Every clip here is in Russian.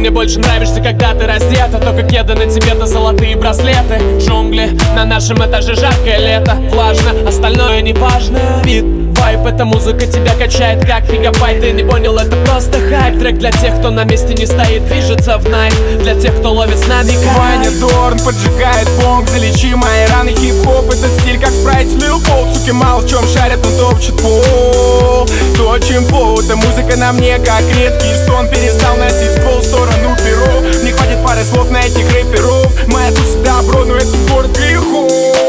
мне больше нравишься, когда ты раздета. Только кеды на тебе, да золотые браслеты. Джунгли, на нашем этаже жаркое лето. Влажно, остальное не важно. Вид, вайп, эта музыка тебя качает как мегабайт. Ты не понял, это просто хайп. Трек для тех, кто на месте не стоит, движется в найт. Для тех, кто ловит с нами кайф. Ваня Дорн поджигает бомб, залечи мои раны. Хип-хоп, этот стиль как спрайт, Lil Pop. Суки мало в чем шарят, но топчет пол. Точим пол, эта музыка на мне как редкий стон. Перестал носить ствол в сторону перов. Не хватит пары слов на этих рэперов. Моя туса добро, но это город грехов.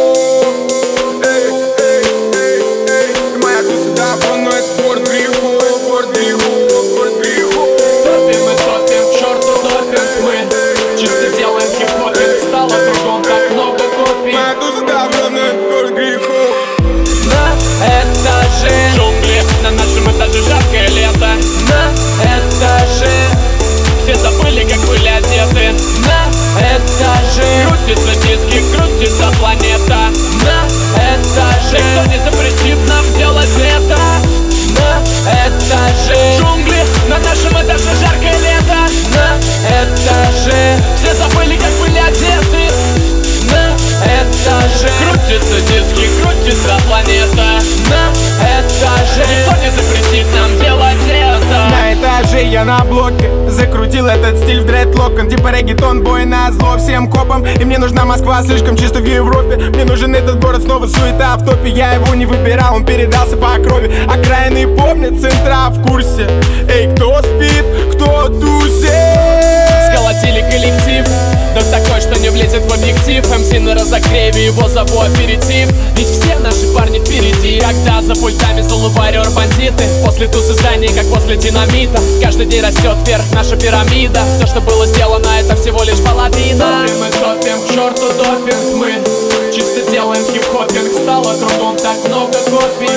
Моя туса добро, но это город грехов. Город грехов, город грехов. Топим мы топим, к черту допинг мы. Чисто делаем хип-хопинг, стало кругом так много копий. Моя туса добро, но это город грехов. На этаже джунгли, на нашем этаже жаркое лето. На этаже все забыли, как были одеты. На этаже крутится диски, крутится планета. На этаже никто не запретит нам делать это. На этаже джунгли, на нашем этаже жаркое лето. На этаже все забыли, как были одеты. На этаже крутится диски, крутится планета. На этаже никто не запретит нам делать это. На этаже я на блоке закрутил этот стиль в дредлокон. Типа реггетон, бой на зло всем копам. И мне нужна Москва, слишком чисто в Европе. Мне нужен этот город, снова суета в топе. Я его не выбирал, он передался по крови. Окраины помнят, центра в курсе. Эй, кто спит, кто тусит? Сколотили коллектив, да такой, что не влезет в объектив. МС на разогреве, его зову аперитив. Ведь все наши парни впереди. Когда за пультами залупарер бандиты. После тусы зданий, как после динамита. Каждый день растет вверх наша пирамида. Все, что было сделано, это всего лишь половина. Топим мы топим, к черту допинг мы. Чисто делаем хип-хопинг, стало кругом так много копий.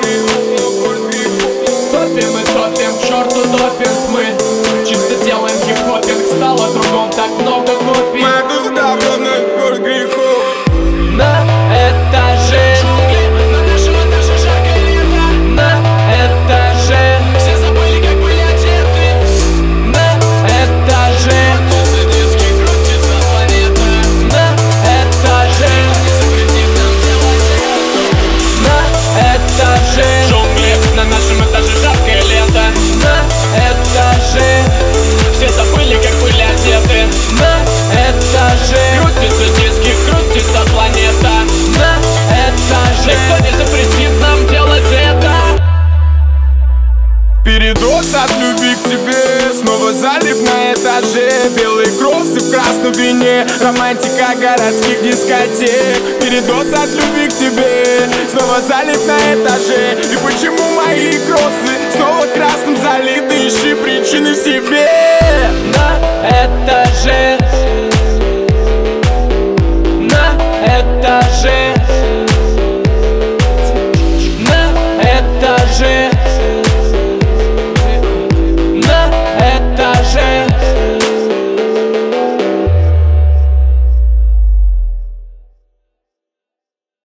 Топим мы топим, к черту допинг мы. Чисто делаем хип-хопинг, стало кругом так много копий. Моя туса добро, но это город грехов. На этаже на нашем этаже жаркое лето. На этаже все забыли, как были одеты. На этаже крутятся диски, крутится планета. На этаже не запретит нам делать это. На этаже джунгли, на нашем этаже жаркое лето. На этаже все забыли, как были одеты. На этаже крутятся диски, крутится планета. На этаже никто не запретит нам делать это. Передоз от любви к тебе, снова залип на этаже. Белые кроссы в красном вине, романтика городских дискотек. Передоз от любви к тебе, снова залип на этаже. И почему мои кроссы снова красным залиты? Ищи причины в себе.